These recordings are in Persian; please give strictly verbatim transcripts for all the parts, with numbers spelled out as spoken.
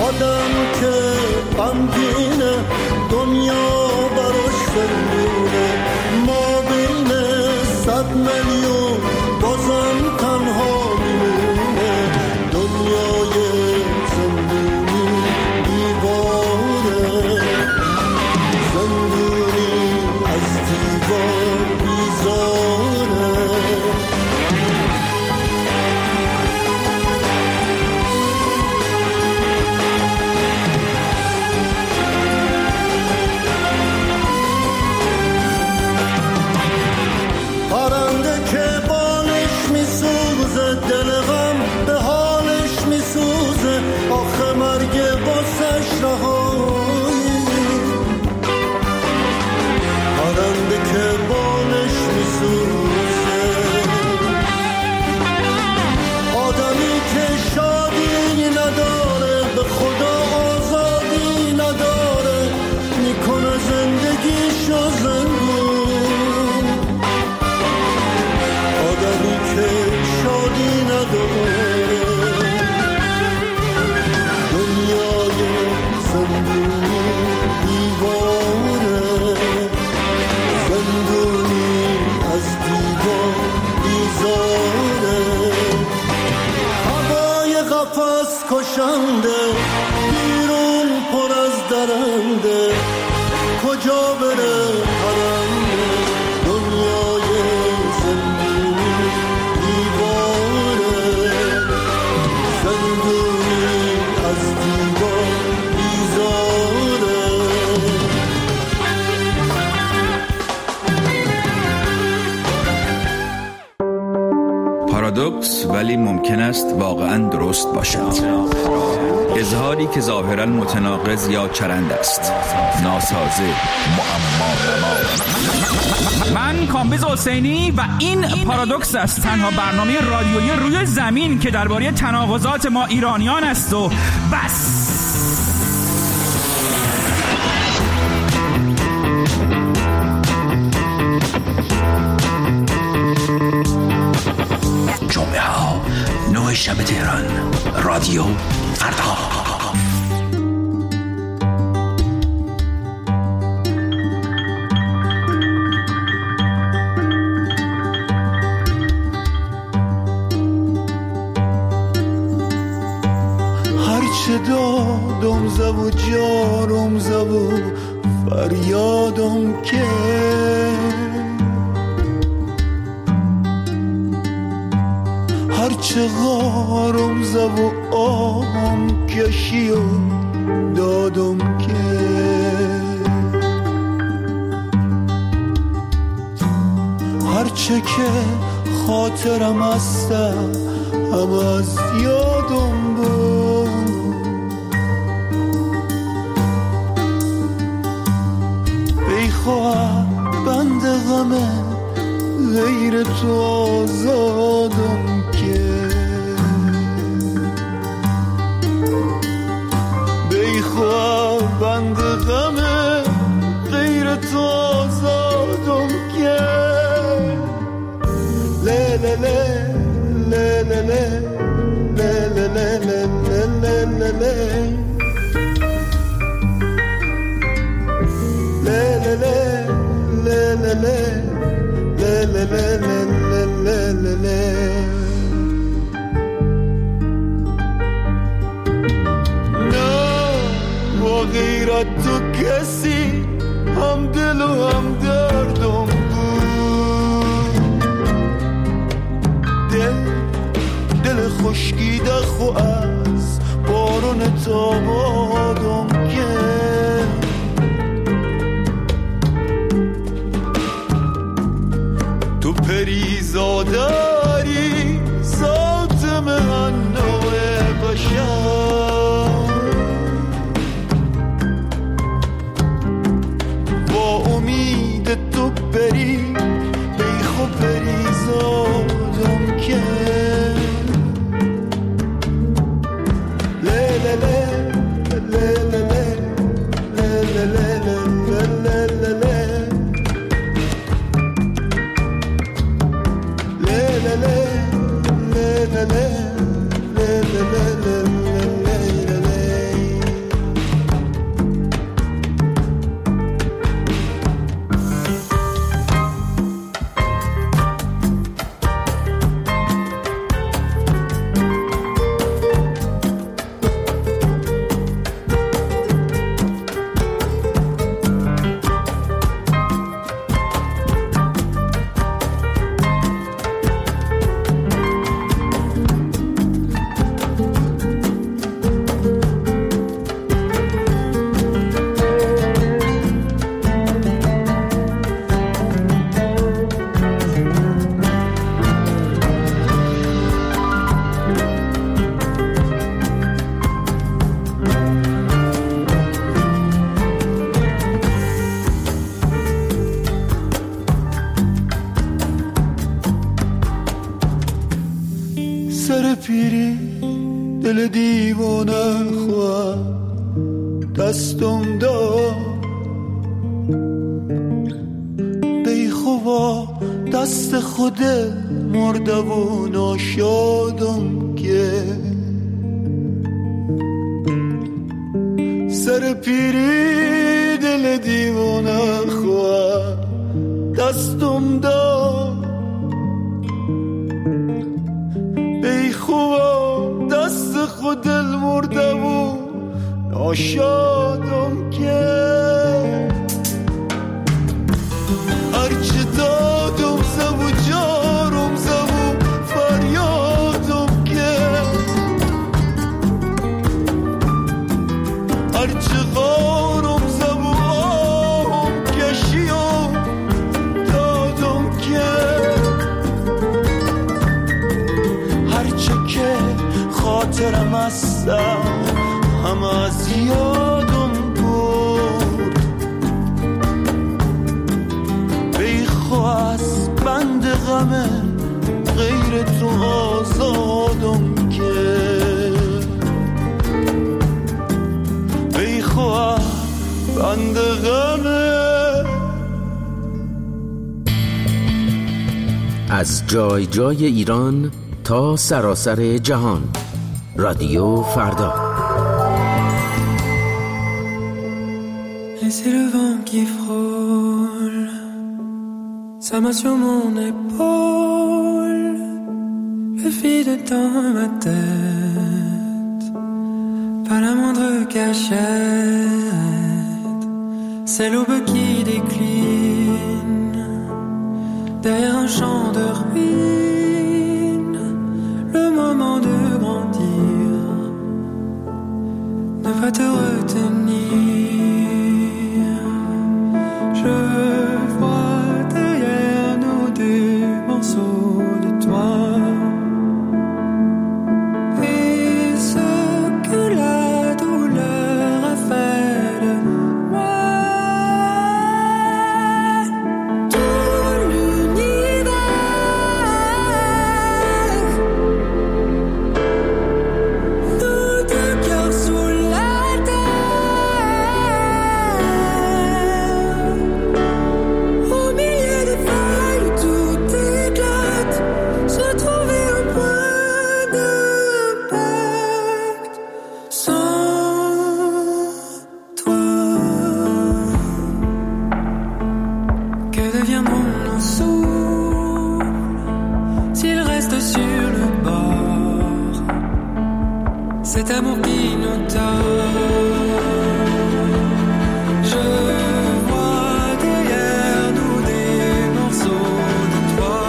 آدم که غمگینه دنیا براش زندونه، ما بین صد میلیون بازم تنها میمونه، دنیای زندونی دیواره، زندونی از دیوار بیزاره. پرنده که بالش میسوزه دل غم به حالش میسوزه، آخه مرگ باسش رهایی. پرنده که بالش میسوزه، آدمی که شادی نداره به خدا آزادی نداره، میکنه زندگیشو زندون. آدمی که شادی نداره دنیای زندونی دیواره، زندونی از دیوار بیزاره. هوای قفس کشنده بیرون پر از درنده، کجا بره پرنده دنیای زندونی دیواره، زندونی از دیوار بیزاره. پارادوکس ولی ممکن است واقعاً درست باشد. اظهاری که ظاهراً متناقض یا چرند است، ناسازه، معما نما. من کامبیز حسینی و این پارادوکس است، تنها برنامه رادیویی روی زمین که درباره تناقضات ما ایرانیان است و بس. جمعه ها نه شب تهران، رادیو فردا. هرچه دادم زبو جارم زبو فریادم که، هرچه غارم زبو آهم کشی و دادم که، هرچه که خاطرم هسته هم از یادم بود، بیخواه بند غمه غیر تو آزادم که، بیخواه بند غمه غیر تو آزادم که. له له له له له له له له له له له غیرت تو کسی هم دل و هم دردم بود، دل دل خشکیده خو از بارون تابادم که، تو پریزاداری ذات من نوع بشر، با امید تو بری بیخو پریزادم که. له له له له له له له له له له سر پیری دل دیوانه خواه دستم داد بی خوبا دست خود مرده و ناشادم که سر پیری دل دیوانه خواه دستم داد بی خوبا دست خود دل مرده و ناشادم که هرچه دادم زبو جارم زبو فریادم که هرچه غارم زبو آهم کشیم دادم که هرچه که خاطرم هستم همه از یادم بود بی خواست بند غمه غیر تو آزادم که بی خواست بند غمه. از جای جای ایران تا سراسر جهان، رادیو فردا. Et c'est le vent qui frôle sa main sur mon épaule, le vide dans ma tête, pas la moindre cachette. C'est l'aube qui décline derrière un champ de ruines, le moment de grandir ne va te retenir. Je vois derrière nous des morceaux de toi, et ce que la douleur a fait de moi. Tout l'univers, nos deux cœurs sous la cet amour qui nous donne. Je vois derrière nous des morceaux de toi,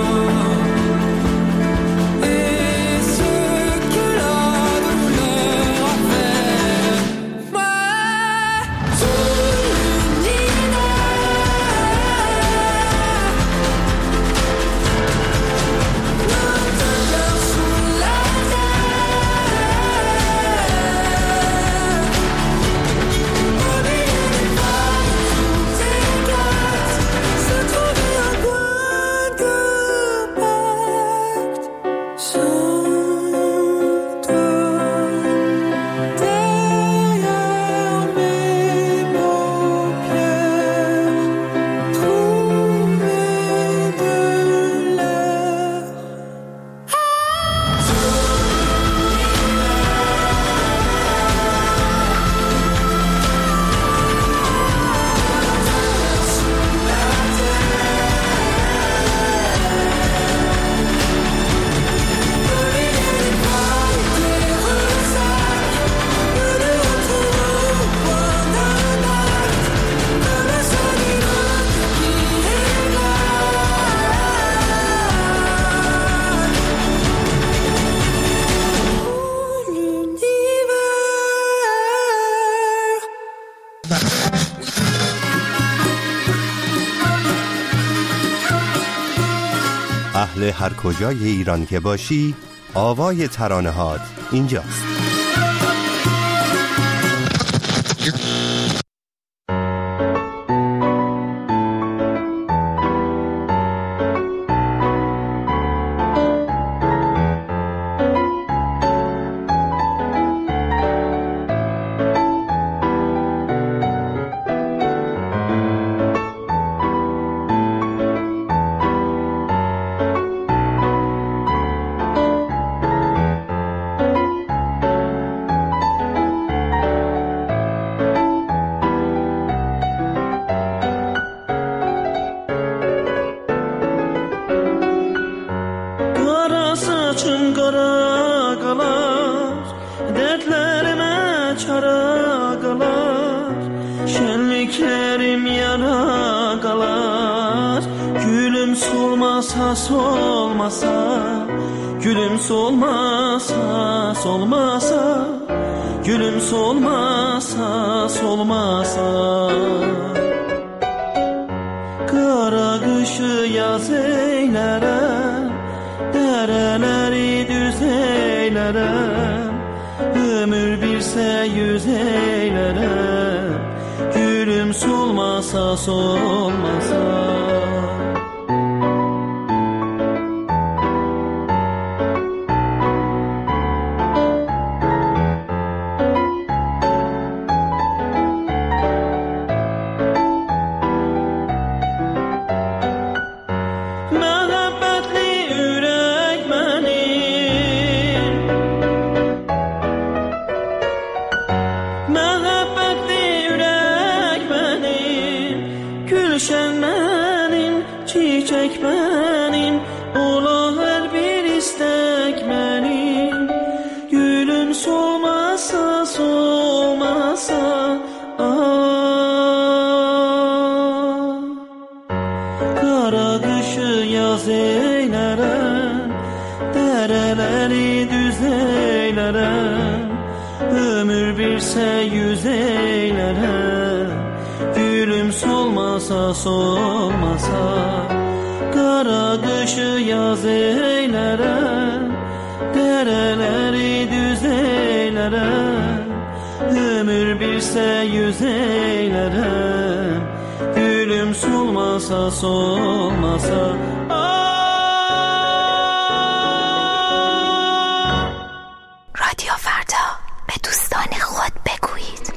et ce que la douleur a fait. Moi, tout l'univers, notre cœur sous la اهل هر کجای ایران که باشی، آوای ترانه‌هات اینجاست. solmasa, gülüm solmasa, solmasa, gülüm solmasa, solmasa. Kara kışı yaz eylerem, dereleri düz eylerem, ömür birse yüz eylerem, gülüm solmasa, solmasa. Solmasa, kara kışı yaz eylerem, dereleri düz eylerem, ömür birse yüz eylerem, gülüm solmasa, solmasa. رادیو فردا به دوستان خود بگویید.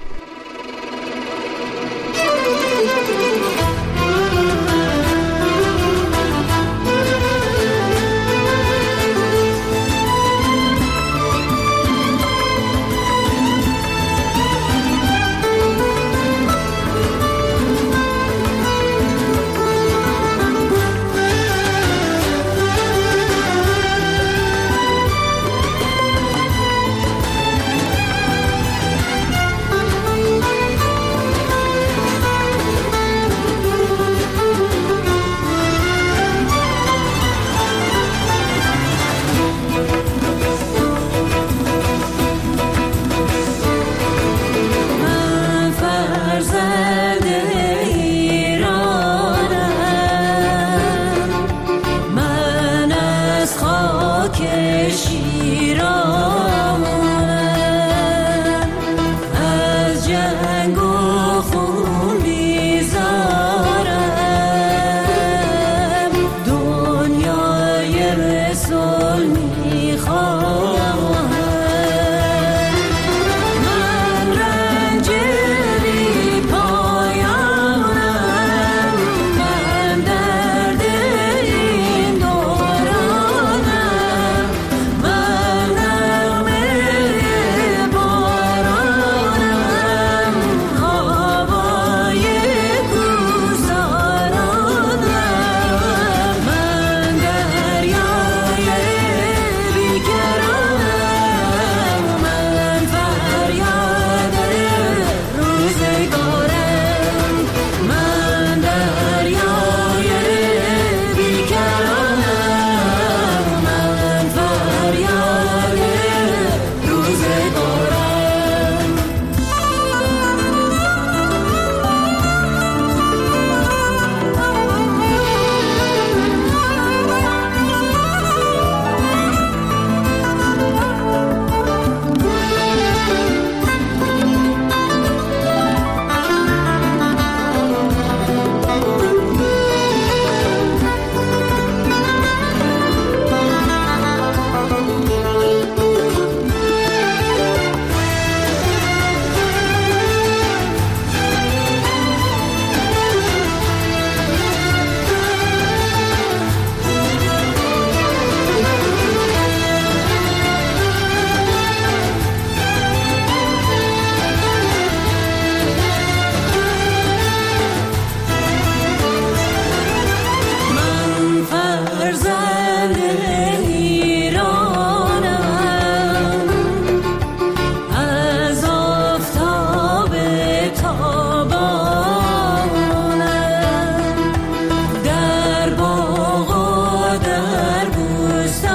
بیکران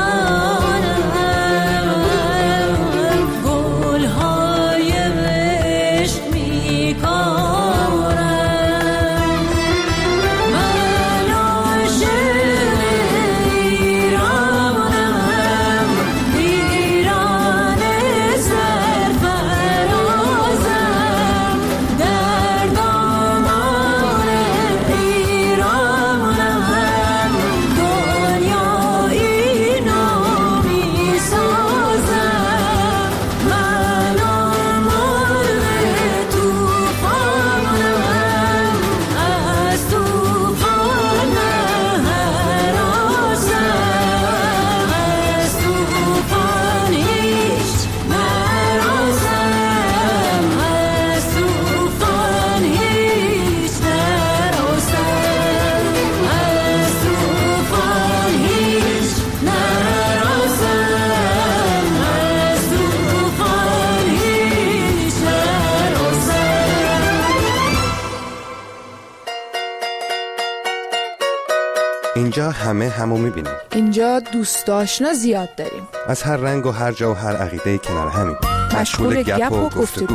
اینجا همه همو میبینیم. اینجا دوست آشنا زیاد داریم. از هر رنگ و هر جا و هر عقیده کنار همیم. مشغول گپ و گفتگو.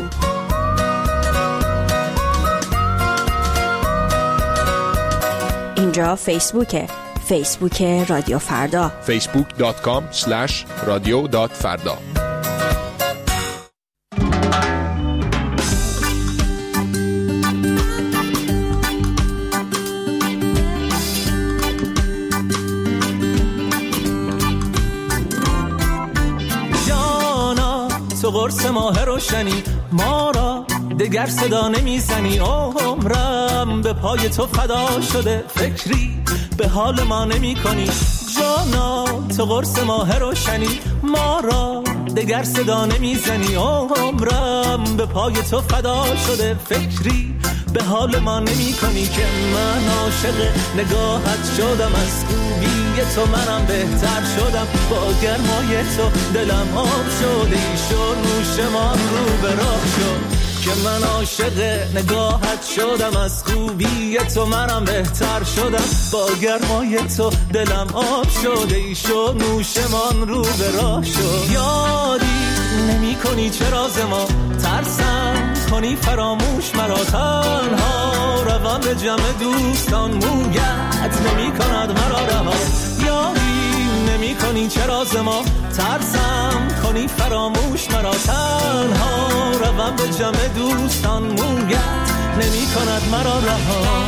اینجا فیسبوکه. فیسبوک رادیو فردا. فیسبوک دات کام اسلش رادیو دات فردا. تو قرص ماه روشنی ما را دگر صدا نمیزنی. عمرم به پای تو فدا شده، فکری به حال ما نمی کنی. جانا تو قرص ماه روشنی ما را دگر صدا نمیزنی. عمرم به پای تو فدا شده، فکری به حال ما نمی کنی. که من عاشق نگاهت شدم، از خوبی تو منم بهتر شدم. با گرمای تو دلم آب شده، ایشو نوشمان رو به راه شد. که من عاشق نگاهت شدم، از خوبی تو منم بهتر شدم. با گرمای تو دلم آب شده، ایشو نوشمان رو به راه شد. یادی نمی کنی چه راز ما، ترسم کنی فراموش مرا. تنها روم به جمع دوستان، مویت نمی کند مرا رها. یادی نمی کنی چه راز ما، ترسم کنی فراموش مرا. تنها روم به جمع دوستان، مویت نمی کند مرا رها.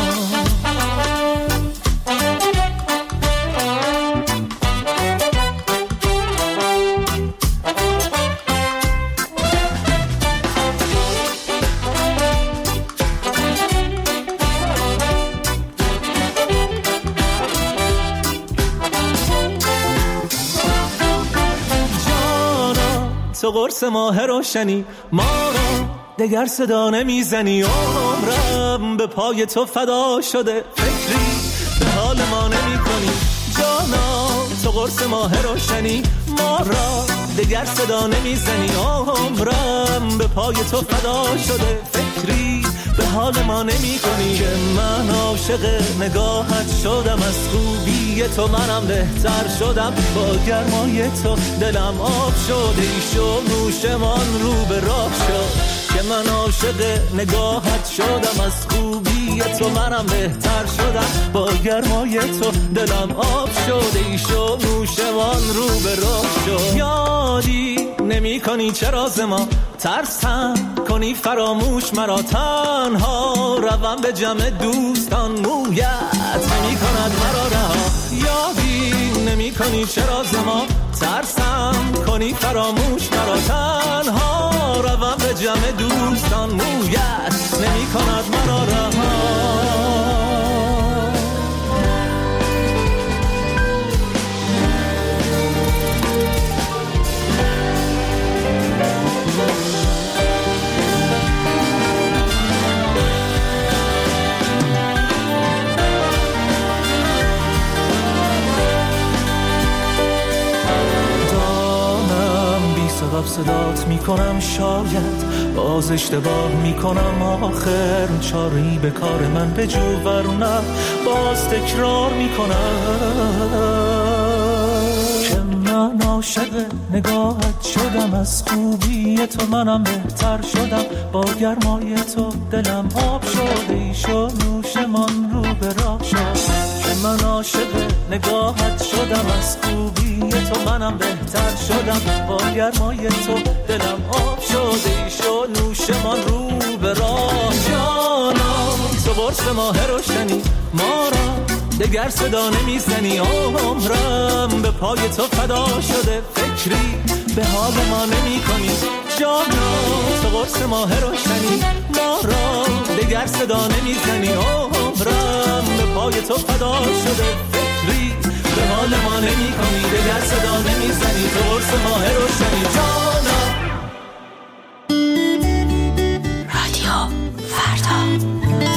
تو قرص ماه روشنی ما را دگر صدا نمیزنی. عمرم به پای تو فدا شده، فکری به حال ما نمی کنی. جانا تو قرص ماه روشنی ما را دگر صدا نمیزنی. عمرم به پای تو فدا شده، فکری به حال ما نمی کنی. که من عاشق نگاهت شدم، از خوبی تو منم بهتر شدم. با گرمای تو دلم آب شده، ایشو نوشمان رو به راه شد. که من عاشق نگاهت شدم، از خوبی تو منم بهتر شدم. با گرمای تو دلم آب شده، ایشو نوشمان رو به راه شد. یادی نمی کنی چه راز ما، ترسم کنی فراموش مرا. تنها روم به جمع دوستان، مویت نمی کند مرا رها. یادی نمی کنی چه راز ما، ترسم کنی فراموش مرا. تنها روم به جمع دوستان، مویت نمی کند مرا رها. سبب صدات میکنم، شاید باز اشتباه میکنم. آخر چاری به کار من بجو، ورنه باز تکرار میکنم. که من عاشق نگاهت شدم، از خوبی تو منم بهتر شدم، با گرمای تو دلم آب شد، ایشو نوشمان رو به راه شد که من عاشق نگاهت شدم، از خوبی تو منم بهتر شدم، با گرمای تو دلم آب شد، ایشو نوشمان رو به راه. جانا تو قرص ماه روشنی، ما را دگر صدا نمیزنی، عمرم به پای تو فدا شده، فکری به حال ما نمی کنی. جانا تو قرص ماه روشنی، ما را دگر صدا نمیزنی، عمرم به پای تو فدا شده، فکری به حال ما نمی کنی، دگر صدا نمیزنی، تو قرص ماه روشنی. جانا رادیو فردا.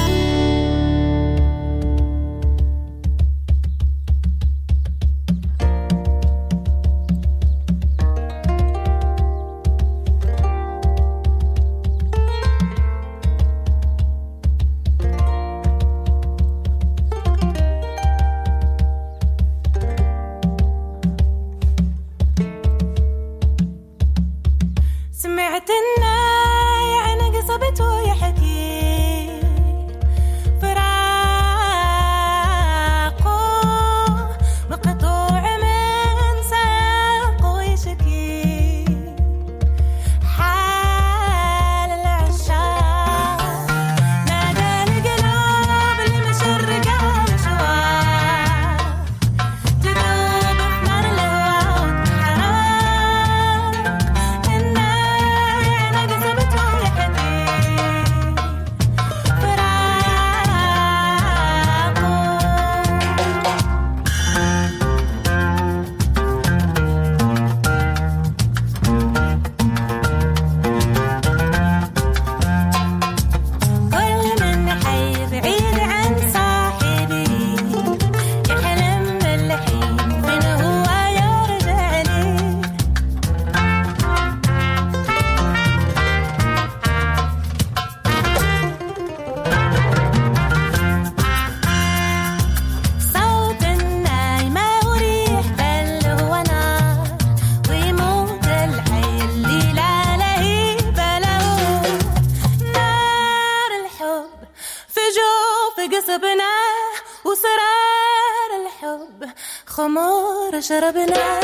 خمار شربنا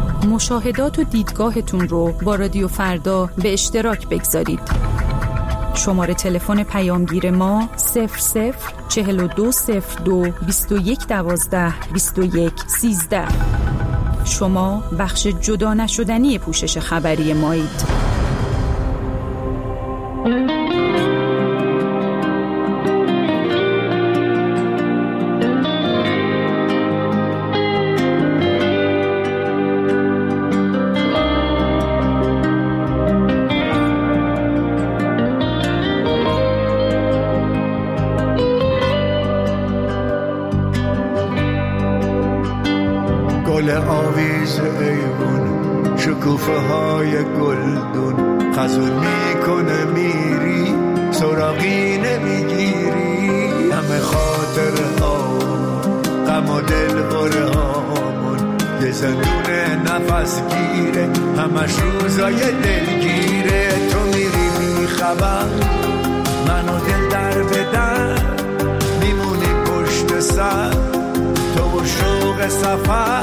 مشاهدات و دیدگاهتون رو با رادیو فردا به اشتراک بگذارید. شماره تلفن پیامگیر ما صفر صفر چهل و دو صفر دو بیست و یک دوازده بیست و یک سیزده. شما بخش جدا نشدنی پوشش خبری مایید. گل آویز ایوون شکوفه های گلدون خزون میکنه میری سراغی نمیگیری همه خاطر ها غم و دل بره هامون یه زندون نفس گیره همش روزای دلگیره تو میری بیخبر منو دل در بدر میمونی پشت سر تو و شوق سفر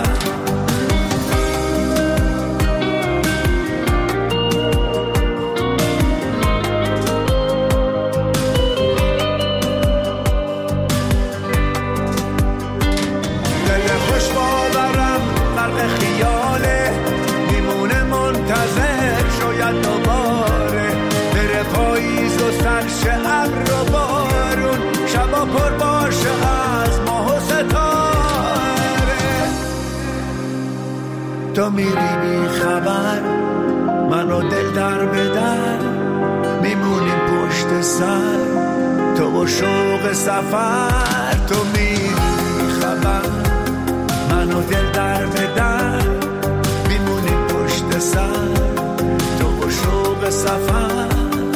دل خوش باورم غرق خیاله میمونه منتظر شاید دوباره بره پاییز و سرش ابر و بارون شبا پر باشه از ماه و ستاره تو میری بی خبر منو دل در بدر میمونیم پشت سر تو و شوق سفر تو میری بی خبر منو دل در بدر میمونیم پشت سر تو و شوق سفر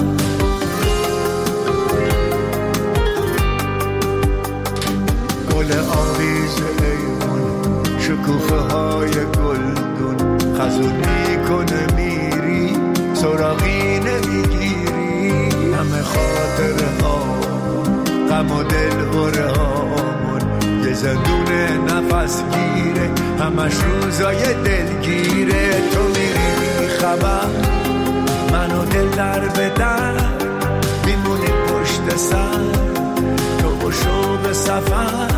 گل آویز ایوون شکوفه های گلدون خزون میکنه میری سراغی نمیگیری همه خاطر ها غم و دل بره هامون یه زندون نفس گیره همش روزای دلگیره تو میری خبر منو دل در بدر میمونی پشت سر تو و شوق سفر